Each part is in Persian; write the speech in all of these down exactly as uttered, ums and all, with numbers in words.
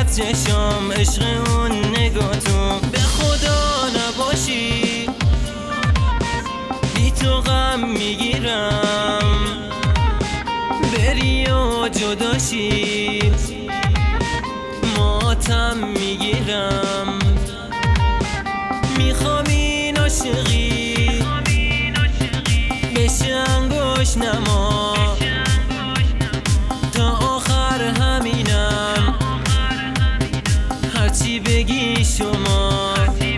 از چشام عشق اون نگاتون. به خدا نباشی بی تو غم میگیرم، بری و جداشی ماتم میگیرم. میخوام این عاشقی بشه انگوش نما، تا آخر همینم هرچی بگی شما.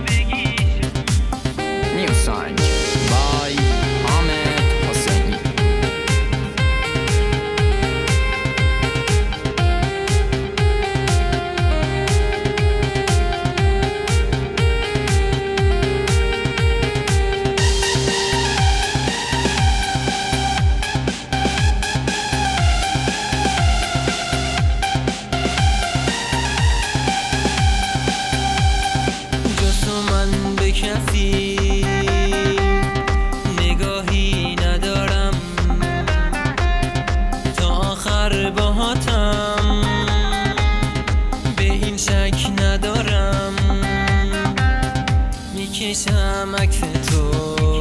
New song by Ahmed Hosseini. کسی نگاهی ندارم، تا آخر باهاتم به این شک ندارم. میکشم عکس تو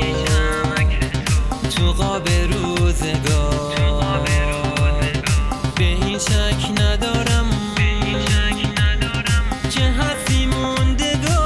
تو قاب روزگار، به این شک ندارم که هستی موندگار.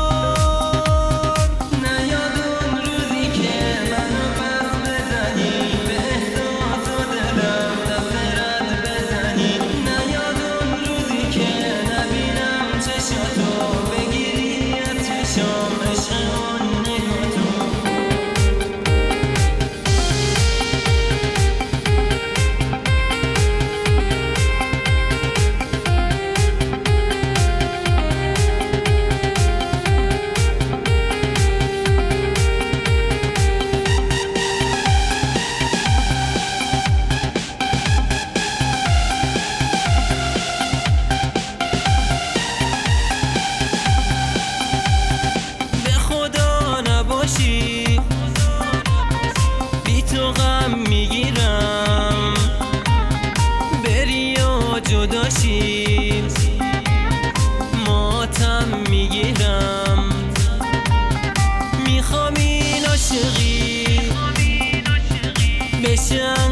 بی تو غم میگیرم، بری و جداشی ماتم میگیرم. میخوام این عاشقی بشه